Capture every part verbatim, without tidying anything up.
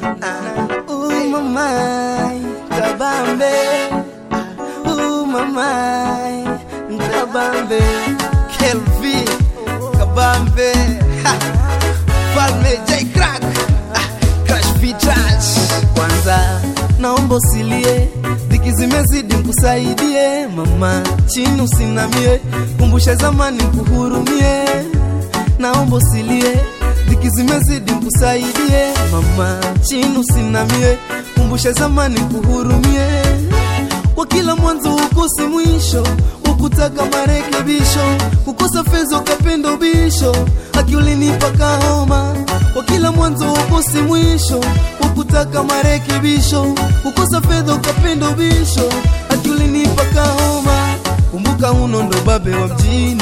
uh, ooh mamai kabambe, ooh mamai kabambe, Kelvi kabambe, Falme J Crack, Crash Vitrash. Kwanza naomba usilie, dhiki zimezidi nikusaidie. Mama chini usinamie, kumbusha zamani kuhurumie. Naomba usilie, dhiki zimezidi nikusaidie. Mama chini usinamie, kumbusha zamani kuhurumie. Kwa kila mwanzo ukosi mwisho, ukutaka marekebisho. Kukosa fedha ukapenda ubisho, haki ulinipa kahoma. Kwa kila mwanzo ukosi mwisho, ukutaka marekebisho. Kukosa fedha ukapenda ubisho, haki ulinipa kahoma. Kumbuka uno ndo babe wa mjini,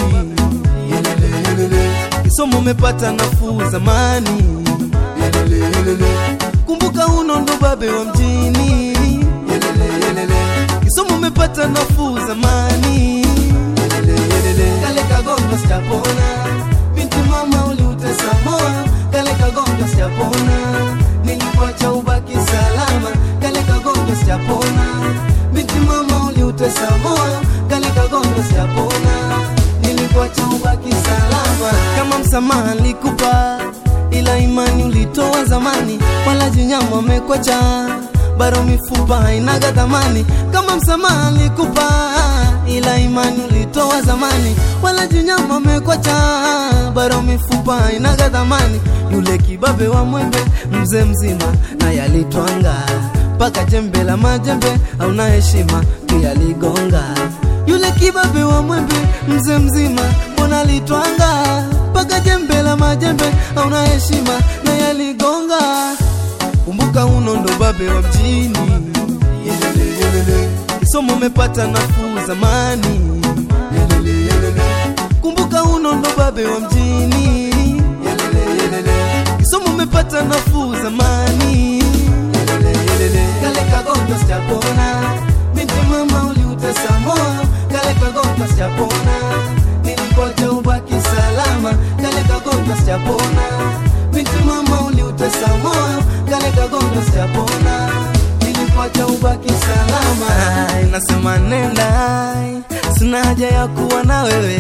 yelele yelele. Kisomo umepata nafuu zamani, yelele yelele. Kumbuka uno ndo babe wa mjini, yelele yelele. Kisomo umepata nafuu zamani, yelele yelele. Kale kagongo sitapona, binti mama uliutesa moyo. Kale kagongo sitapona, nilikuacha ubaki salama. Kale kagongo sitapona, binti mama uliutesa moyo. Kale kagongo sitapona, nilikuacha ubaki salama. Kama msamaha nilikupa, ila imani ulitoa zamani. Wala jinyama umekwacha, bado mifupa hainaga thamani. Kama msamaha nilikupa, ila imani ulitoa zamani. Wala jinyama umekwacha, bado mifupa hainaga thamani. Yule kibabe wa mwembe mzee mzima na yalitwanga, paka jembe la majembe hauna heshima pia ligonga. Yule kibabe wa mwembe mzee mzima mbona litwanga, paka jembe la majembe hauna heshima na yaligonga. Kumbuka uno ndo babe wa mjini, yelele yelele. Kisomo umepata nafuu zamani, yelele yelele. Kumbuka uno ndo babe wa mjini, yelele yelele. Kisomo umepata nafuu zamani, yelele yelele. Kale kagongo sitapona, binti mama uliutesa moyo. Kale kagongo sitapona, nilikuacha ubaki salama. Kale kagongo sitapona, binti mama uliutesa moyo. Kale kagongo sitapona, nilikuacha ubaki salama. Ay, nasema nenda, sina haja ya kuwa na wewe.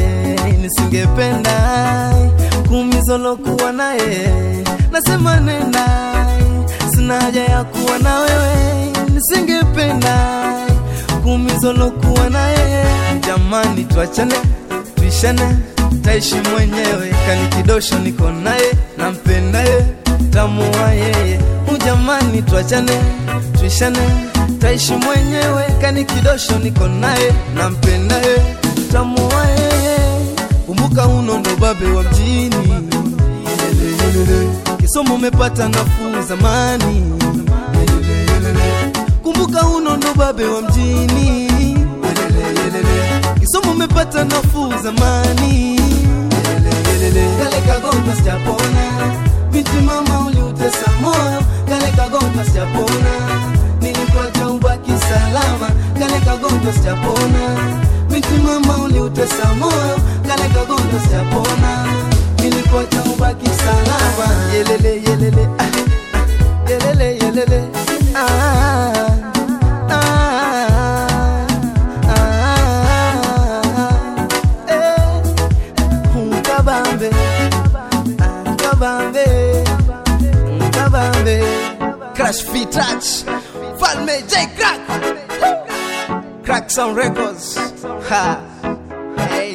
Nisingependa kumizolo kuwa naye. Nasema nenda, sina haja ya kuwa na wewe. Nisingependa kumizolo kuwa naye. Jamani tuachane, tuishane, taishi mwenyewe. Kani kidosho niko naye, nampenda ye, tamuwa yeye. Jamani tuachane, tuishane, taishi mwenyewe. Kani kidosho niko naye, nampenda ye, tamuwa yeye. Kumbuka uno ndo babe wa mjini, yelele yelele. Kisomo umepata nafuu zamani, yelele yelele. Kumbuka uno ndo babe wa mjini, yelele yelele. Kisomo umepata nafuu zamani, yelele yelele. Kale kagongo sitapona, binti mama uliutesa moyo. Kale kagongo sitapona, nilikuacha ubaki salama. Kale kagongo sitapona, binti mama uliutesa moyo. Kale kagongo sitapona, nilikuacha ubaki salama. Yelele yelele, ah, ah, yelele yelele, ah, ah, ah, eh, kabambe, kabambe, kabambe. Crash Vitrash, Falme J Crack, Crack Sound Records. Ha, hey.